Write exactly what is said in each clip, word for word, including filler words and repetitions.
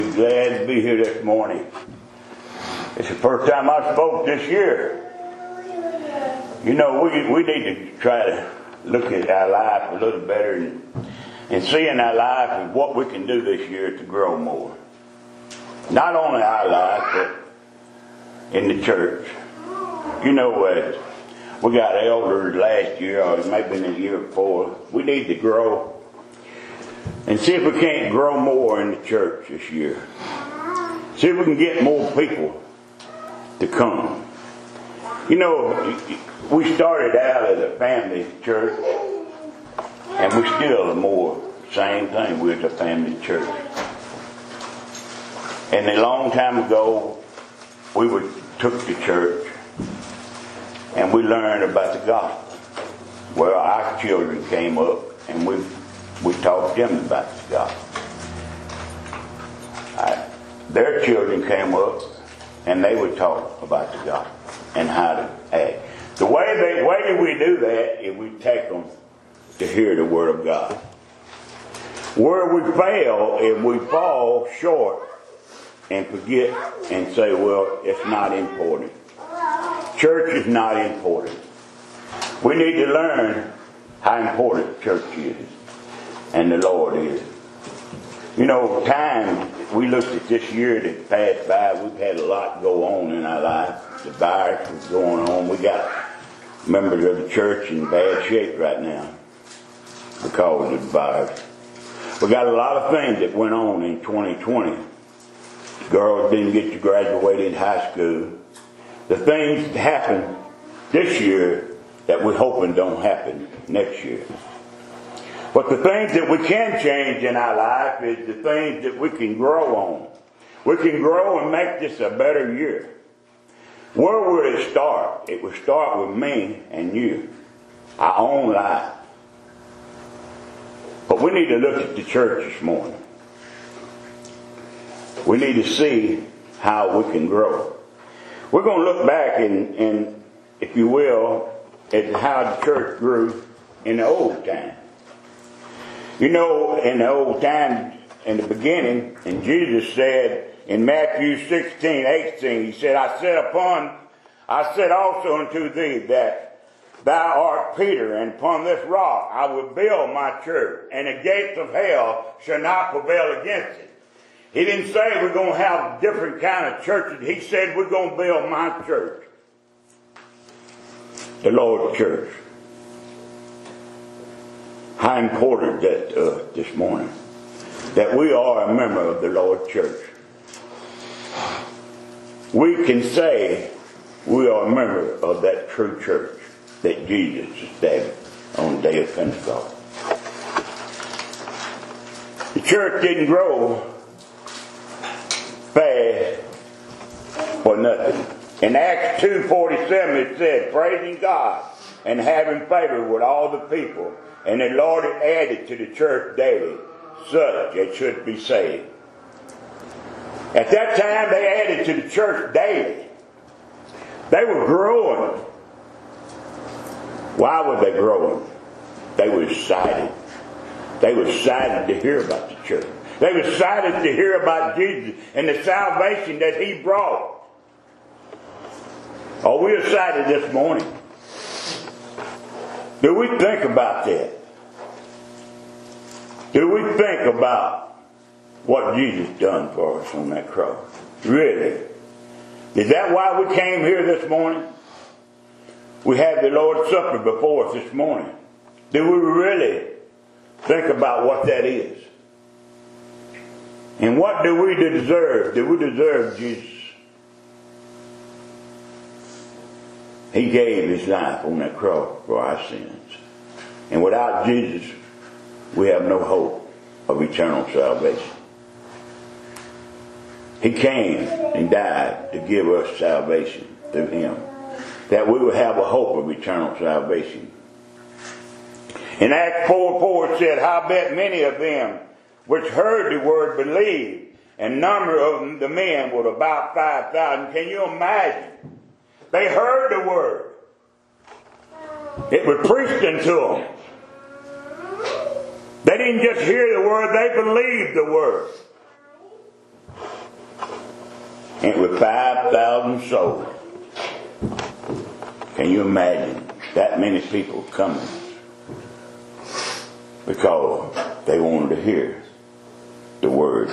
Glad to be here this morning. It's the first time I spoke this year. You know, we we need to try to look at our life a little better and, and see in our life and what we can do this year to grow more. Not only our life, but in the church. You know, uh, we got elders last year, or maybe in the year before. We need to grow and see if we can't grow more in the church this year. See if we can get more people to come. You know, we started out as a family church, and we still are more same thing. We're a family church. And a long time ago, we would took to church, and we learned about the gospel. Well, our children came up, and we we taught them about the gospel. I, their children came up, and they were taught about the gospel and how to act. The way they way we do that is we take them to hear the word of God. Where we fail, if we fall short and forget and say, well, it's not important. Church is not important. We need to learn how important church is and the Lord is. You know, time, we looked at this year that passed by, we've had a lot go on in our life. The virus was going on. We got members of the church in bad shape right now because of the virus. We got a lot of things that went on in twenty twenty. Girls didn't get to graduate in high school. The things that happened this year that we're hoping don't happen next year. But the things that we can change in our life is the things that we can grow on. We can grow and make this a better year. Where would it start? It would start with me and you, our own life. But we need to look at the church this morning. We need to see how we can grow. We're going to look back and, and if you will, at how the church grew in the old time. You know, in the old time, in the beginning, and Jesus said in Matthew sixteen, eighteen, he said, I said upon, I said also unto thee that thou art Peter, and upon this rock I will build my church, and the gates of hell shall not prevail against it. He didn't say we're going to have different kind of churches. He said we're going to build my church, the Lord's church. How important that to us this morning, that we are a member of the Lord's church. We can say we are a member of that true church that Jesus established on the day of Pentecost. The church didn't grow fast for nothing. In Acts two forty-seven it said, praising God and having favor with all the people, and the Lord had added to the church daily such as should be saved. At that time they added to the church daily. They were growing. Why were they growing? They were excited. They were excited to hear about the church. They were excited to hear about Jesus and the salvation that He brought. Are we excited this morning? Do we think about that? Do we think about what Jesus done for us on that cross? Really? Is that why we came here this morning? We had the Lord's Supper before us this morning. Do we really think about what that is? And what do we deserve? Do we deserve Jesus? He gave His life on that cross for our sins. And without Jesus, we have no hope of eternal salvation. He came and died to give us salvation through Him, that we would have a hope of eternal salvation. In Acts four four it said, howbeit many of them which heard the word believed, and number of the men were about five thousand. Can you imagine? They heard the word. It was preached unto them. They didn't just hear the word, they believed the word. and with five thousand souls. Can you imagine that many people coming because they wanted to hear the word?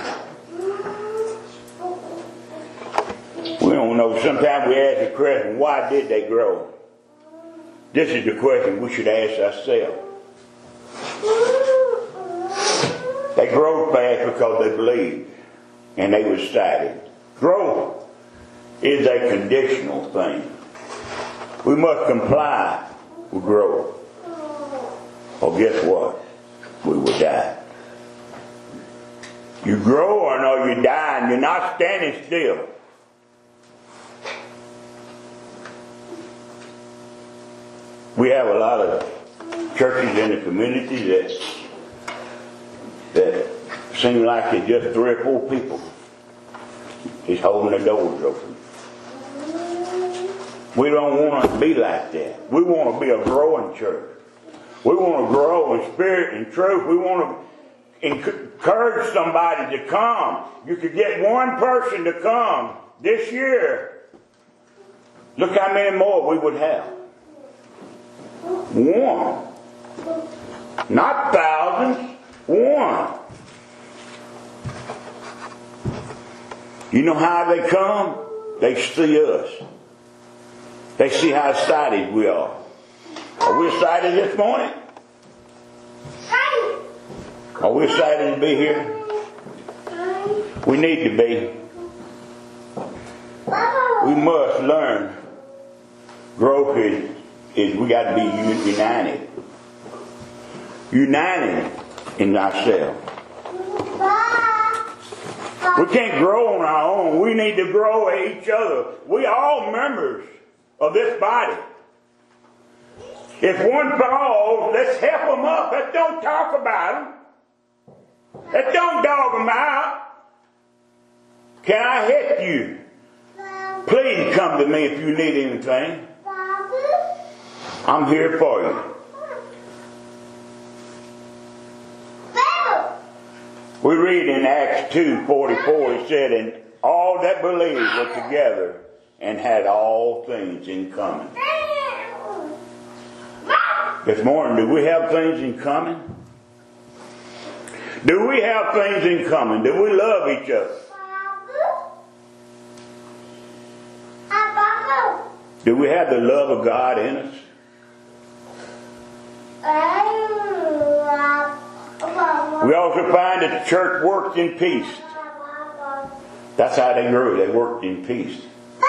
We don't know. Sometimes we ask the question, why did they grow? This is the question we should ask ourselves. They grew fast because they believed and they were excited. Growth is a conditional thing. We must comply with growth. Or guess what? We will die. You grow or no, you die, and you're not standing still. We have a lot of churches in the community that that seem like it's just three or four people is holding the doors open. We don't want to be like that. We want to be a growing church. We want to grow in spirit and truth. We want to encourage somebody to come. You could get one person to come this year. Look how many more we would have. One. Not thousands. One. You know how they come? They see us. They see how excited we are. Are we excited this morning? Are we excited to be here? We need to be. We must learn. Growth is, is we got to be united. United in ourselves. We can't grow on our own. We need to grow at each other. We all members of this body. If one falls, let's help them up. Let's don't talk about them. Let's don't dog them out. Can I help you? Please come to me if you need anything. I'm here for you. We read in Acts two forty-four, it said, and all that believed were together and had all things in common. This morning, do we have things in common? Do we have things in common? Do we love each other? Do we have the love of God in us? We also find that the church worked in peace. That's how they grew. They worked in peace.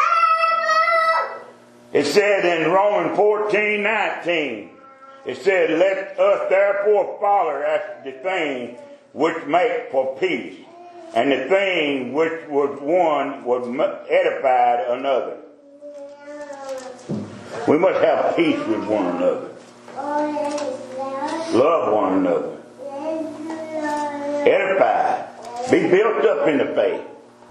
It said in Romans fourteen nineteen, it said, let us therefore follow after the thing which make for peace, and the thing which was one was edified another. We must have peace with one another. Love one another. Edified. Be built up in the faith.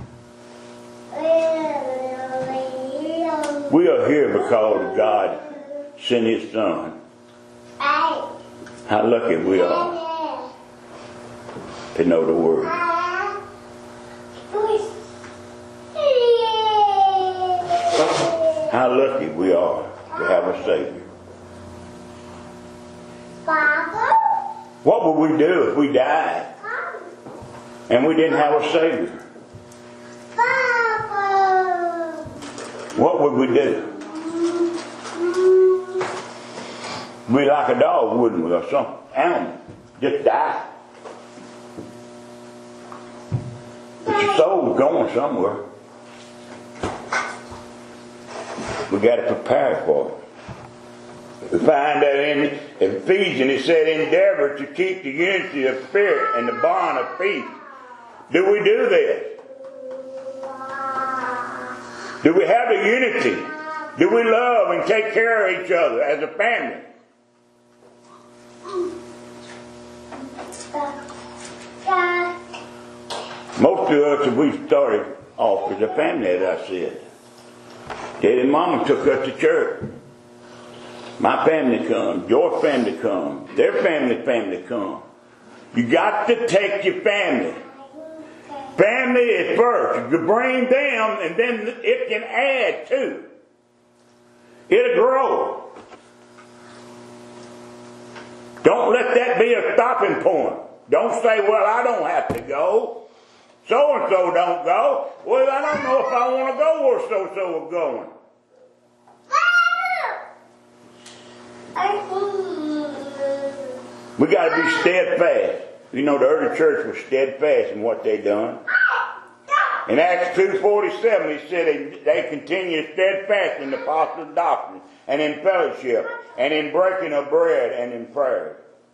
We are here because God sent His Son. How lucky we are to know the Word. How lucky we are to have a Savior. What would we do if we died and we didn't have a Savior? What would we do? We'd be like a dog, wouldn't we? Or some animal. Just die. But your soul's going somewhere. We got to prepare for it. We find that in Ephesians it said, endeavor to keep the unity of spirit and the bond of peace. Do we do this? Do we have the unity? Do we love and take care of each other as a family? Most of us, we started off as a family, as I said. Daddy and Mama took us to church. My family come. Your family come. Their family family come. You got to take your family Family is first. You bring them, and then it can add to. It'll grow. Don't let that be a stopping point. Don't say, well, I don't have to go. So-and-so don't go. Well, I don't know if I want to go where so-so is going. We got to be steadfast. You know, the early church was steadfast in what they done. In Acts two forty-seven, he said they, they continued steadfast in the apostles' doctrine, and in fellowship, and in breaking of bread, and in prayer.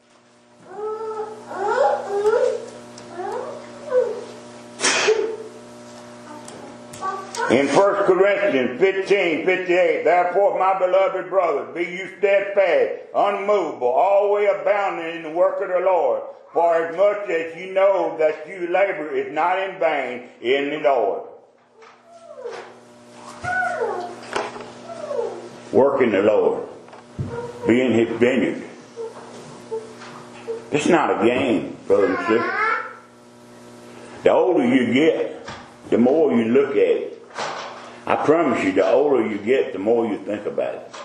In First Corinthians fifteen fifty-eight, therefore, my beloved brothers, be you steadfast, unmovable, always abounding in the work of the Lord, for as much as you know that you labor is not in vain in the Lord. Work in the Lord. Be in His vineyard. It's not a game, brothers and sisters. The older you get, the more you look at it. I promise you, the older you get, the more you think about it.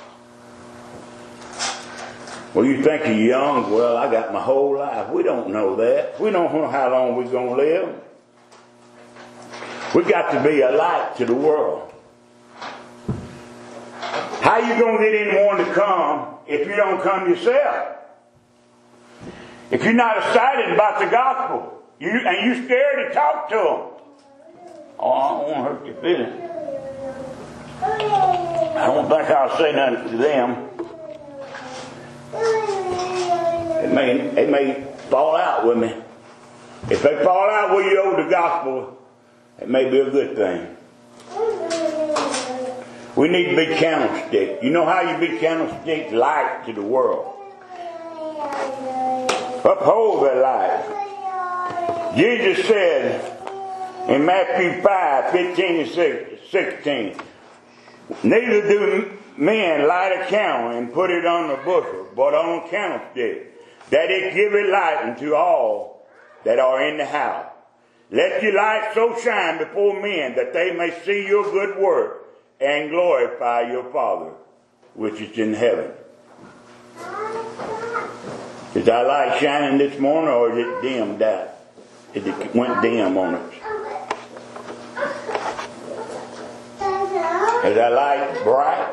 Well, you think you're young. Well, I got my whole life. We don't know that. We don't know how long we're going to live. We got to be a light to the world. How you going to get anyone to come if you don't come yourself? If you're not excited about the gospel, you, and you're scared to talk to them. Oh, I don't want to hurt your feelings. I don't think I'll say nothing to them. It may, it may fall out with me. If they fall out with you over the gospel, it may be a good thing. We need to be candlestick. You know how you be candlestick? Light to the world. Uphold that light. Jesus said in Matthew five fifteen and sixteen, neither do men light a candle and put it on a bushel, but on a candlestick, that it give it light unto all that are in the house. Let your light so shine before men that they may see your good work and glorify your Father which is in heaven. Is our light shining this morning, or is it dimmed out? Is it went dim on us? Is our light bright?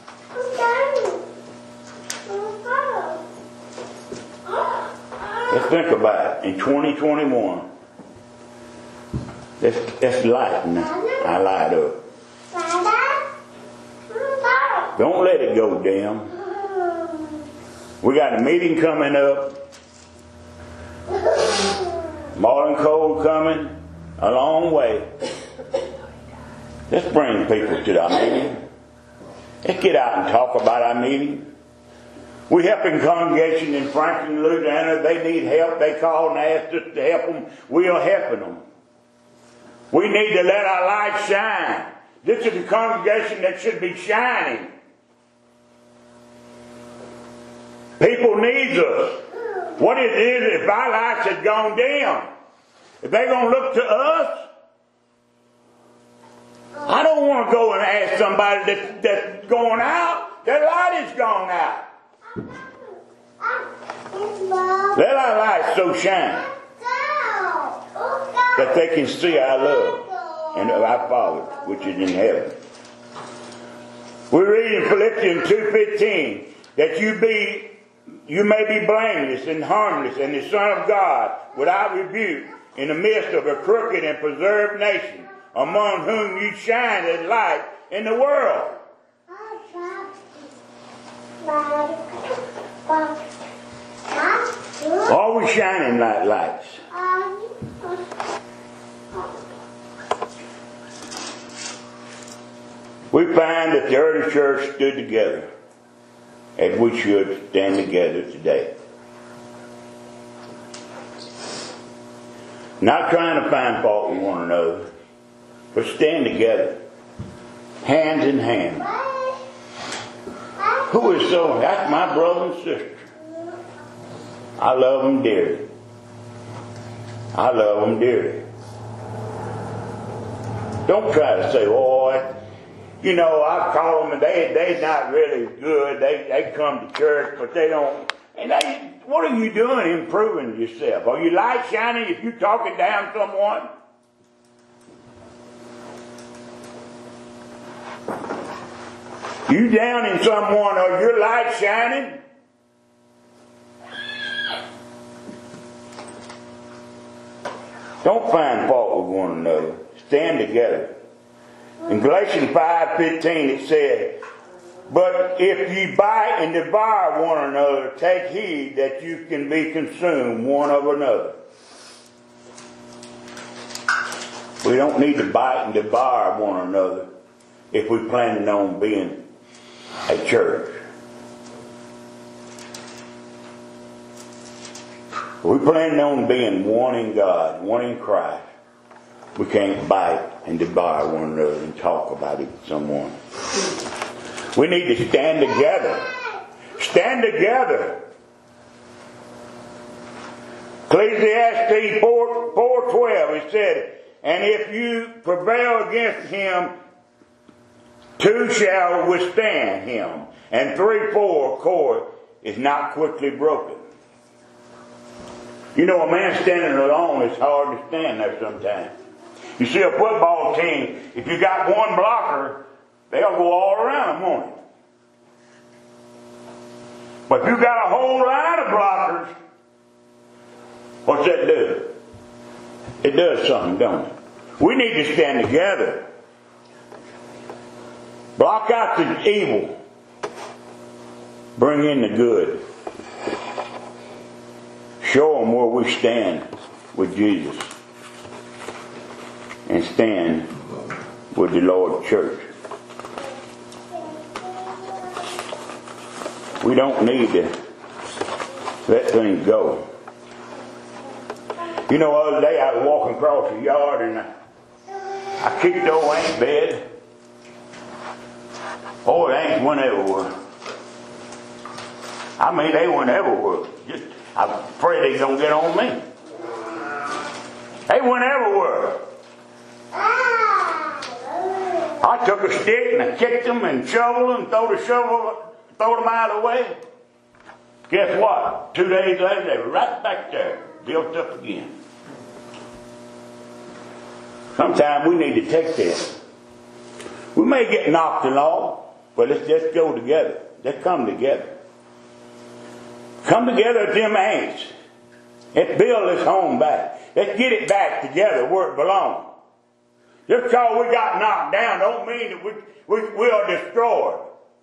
Let's think about it. In twenty twenty-one, let's, let's lighten our light up. Don't let it go dim. We got a meeting coming up. Marlin Cole coming a long way. Let's bring people to our meeting. Let's get out and talk about our meeting. We helping congregation in Franklin, Louisiana. They need help. They call and ask us to help them. We are helping them. We need to let our light shine. This is a congregation that should be shining. People need us. What it is, if our lights had gone dim, if they're going to look to us, I don't want to go and ask somebody that, that's going out. Their light is gone out. Let our light so shine that they can see our love and our Father which is in heaven. We read in Philippians two fifteen that you be you may be blameless and harmless and the Son of God without rebuke in the midst of a crooked and preserved nation, among whom you shine as light in the world. Are we shining like lights? We find that the early church stood together as we should stand together today. Not trying to find fault with one another, but stand together, hands in hand. Who is so? That's my brother and sister. I love them dearly. I love them dearly. Don't try to say, oh, you know, I call them and they, they're not really good. They, they come to church, but they don't. And they, what are you doing improving yourself? Are you light shining if you're talking down someone? You down in someone, are your light shining? Don't find fault with one another. Stand together. In Galatians five fifteen it said, but if ye bite and devour one another, take heed that you can be consumed one of another. We don't need to bite and devour one another if we're planning on being a church. We're planning on being one in God, one in Christ. We can't bite and devour one another and talk about it with someone. We need to stand together. Stand together. Ecclesiastes four twelve, it said, and if you prevail against him, two shall withstand him, and three four cord is not quickly broken. You know, a man standing alone is hard to stand there sometimes. You see a football team, if you got one blocker, they'll go all around them, won't they? But if you got a whole line of blockers, what's that do? It does something, don't it? We need to stand together. Block out the evil. Bring in the good. Show them where we stand with Jesus. And stand with the Lord's church. We don't need to let things go. You know, the other day I was walking across the yard and I, I kicked the old ant bed. Oh, the ants went everywhere. I mean, they went everywhere. Just, I'm afraid they're going to get on me. They went everywhere. I took a stick and I kicked them and shoveled them, throw the shovel, throw them out of the way. Guess what? Two days later, they were right back there, built up again. Sometimes we need to take this. We may get knocked along, but let's just go together. Let's come together. Come together with them ants. Let's build this home back. Let's get it back together where it belongs. Just because we got knocked down don't mean that we, we, we are destroyed.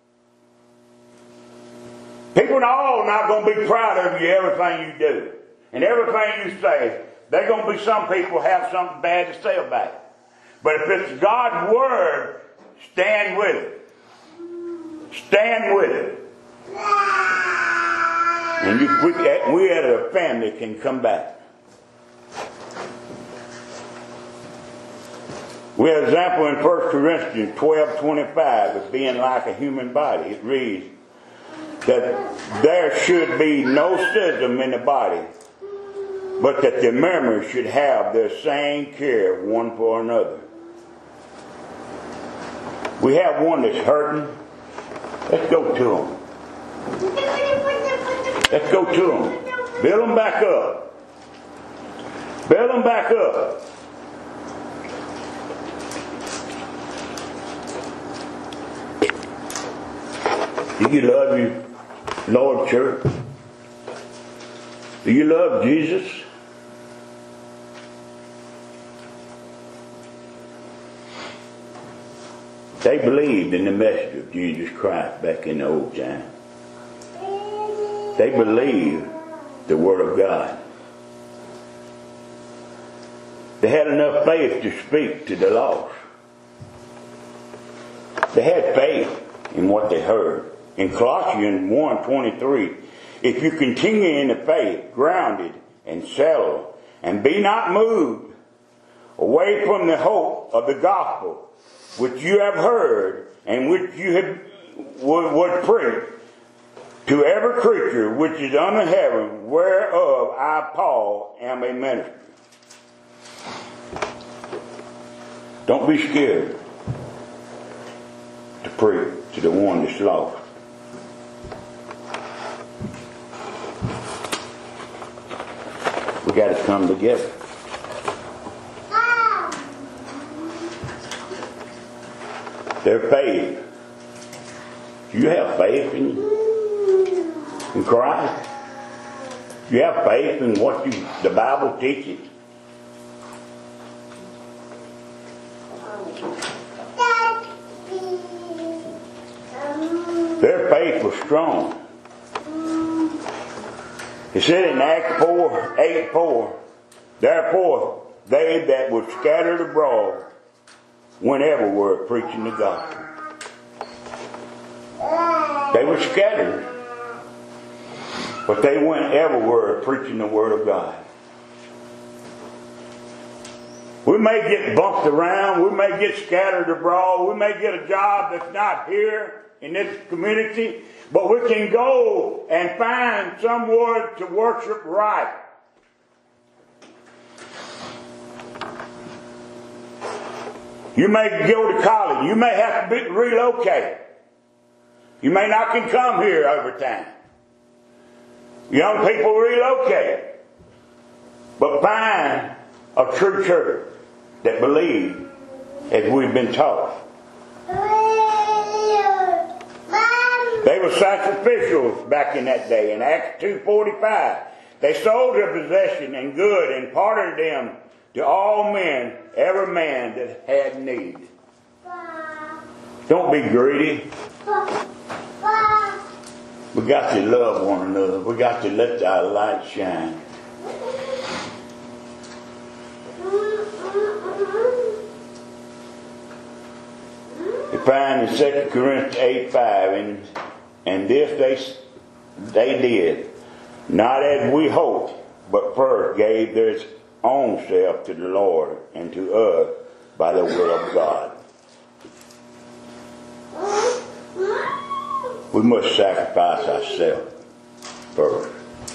People are all not going to be proud of you, everything you do. And everything you say. There's going to be some people have something bad to say about it. But if it's God's Word, stand with it. Stand with it. And you, we, we as a family can come back. We have an example in First Corinthians twelve twenty-five of being like a human body. It reads that there should be no schism in the body, but that the members should have their same care one for another. We have one that's hurting. Let's go to them. Let's go to them. Build them back up. Build them back up. Do you love your Lord Church? Do you love Jesus? They believed in the message of Jesus Christ back in the old time. They believed the Word of God. They had enough faith to speak to the lost. They had faith in what they heard. In Colossians one twenty-three, if you continue in the faith, grounded and settled, and be not moved away from the hope of the gospel, which you have heard, and which you have would, would preach to every creature which is under heaven, whereof I, Paul, am a minister. Don't be scared to preach to the one that's lost. We got to come together. Their faith. Do you have faith in, in Christ? Do you have faith in what you, the Bible teaches? Their faith was strong. It said in Acts four, eight four, therefore they that were scattered abroad went everywhere preaching the gospel. They were scattered, but they went everywhere preaching the Word of God. We may get bumped around, we may get scattered abroad, we may get a job that's not here in this community, but we can go and find somewhere to worship right. You may go to college. You may have to be, relocate. You may not can come here over time. Young people relocate. But find a true church that believes as we've been taught. They were sacrificials back in that day. In Acts two forty-five, they sold their possession and good and parted them to all men, every man that had need. Don't be greedy. We got to love one another. We got to let our light shine. You find in Second Corinthians eight five, and, and this they, they did, not as we hoped, but first gave their own self to the Lord and to us by the will of God. We must sacrifice ourselves first.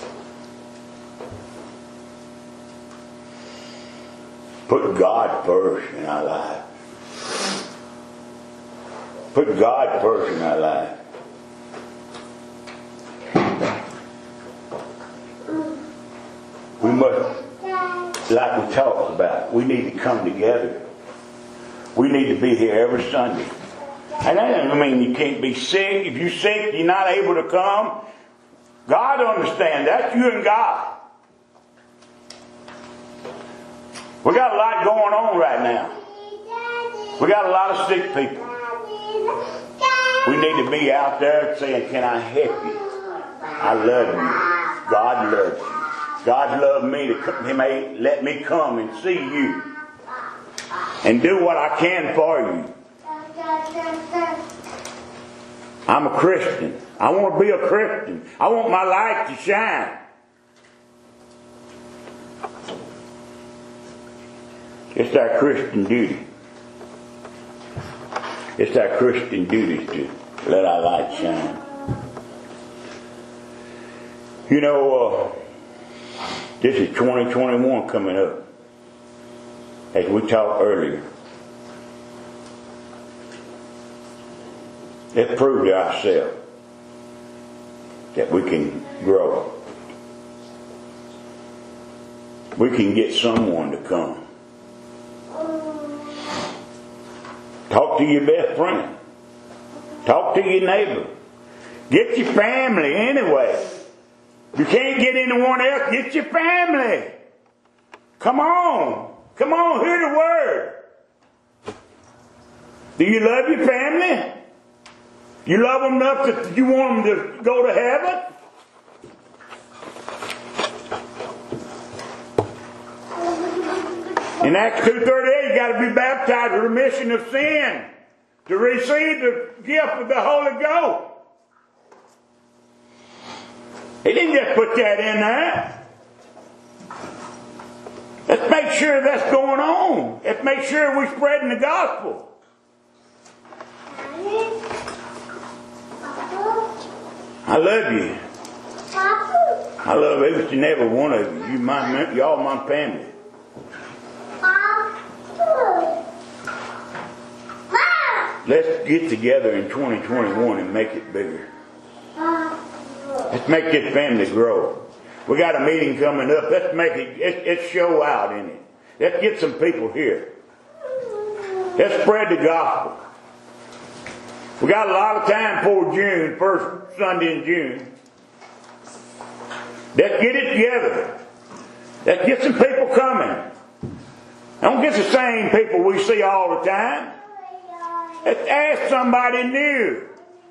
Put God first in our life. Put God first in our life. We must, like we talked about, we need to come together. We need to be here every Sunday. And that doesn't mean you can't be sick. If you're sick, you're not able to come. God understands. That's you and God. We got a lot going on right now. We got a lot of sick people. We need to be out there saying, can I help you? I love you. God loves you. God loved me to come. He may let me come and see you and do what I can for you. I'm a Christian. I want to be a Christian. I want my light to shine. It's our Christian duty. It's our Christian duty to let our light shine. You know, uh, this is twenty twenty-one coming up. As we talked earlier. Let's prove to ourselves that we can grow. We can get someone to come. Talk to your best friend. Talk to your neighbor. Get your family anyway. You can't get anyone else. Get your family. Come on. Come on, hear the word. Do you love your family? You love them enough that you want them to go to heaven? In Acts two thirty-eight, you got to be baptized for remission of sin to receive the gift of the Holy Ghost. He didn't just put that in there. Let's make sure that's going on. Let's make sure we're spreading the gospel. I love you. I love each and every one of you. You my, y'all my family. let's get together in twenty twenty-one and make it bigger. Let's make this family grow. We got a meeting coming up. Let's make it, let's, let's show out in it. Let's get some people here. Let's spread the gospel. We got a lot of time for June, first Sunday in June. Let's get it together. Let's get some people coming. Don't get the same people we see all the time. Let's ask somebody new.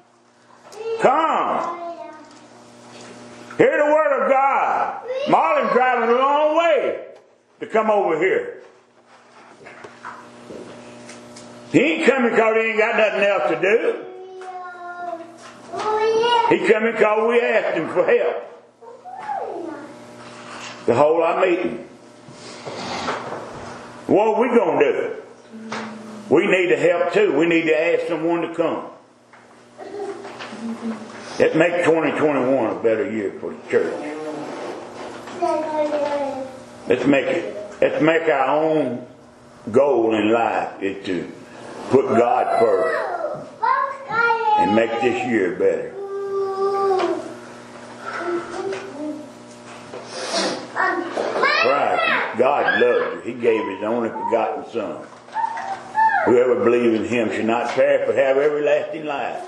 Come. Hear the word of God. Marlon's driving a long way to come over here. He ain't coming because he ain't got nothing else to do. He coming because we asked him for help to hold our meeting. What are we going to do? We need to help too. We need to ask someone to come. Let's make twenty twenty-one a better year for the church. Let's make it. Let's make our own goal in life is to put God first and make this year better. Right. God loves you. He gave His only begotten Son. Whoever believes in Him should not perish but have everlasting life.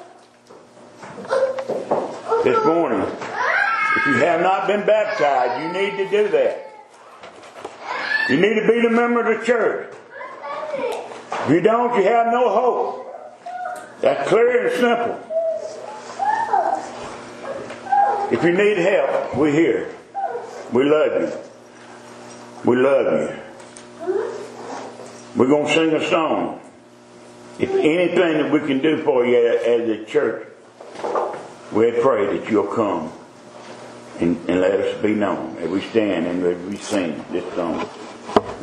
This morning, if you have not been baptized, you need to do that. You need to be a member of the church. If you don't, you have no hope. That's clear and simple. If you need help, we're here. We love you. We love you. We're going to sing a song. If anything that we can do for you as a church, we pray that you'll come and, and let us be known as we stand and as we sing this song.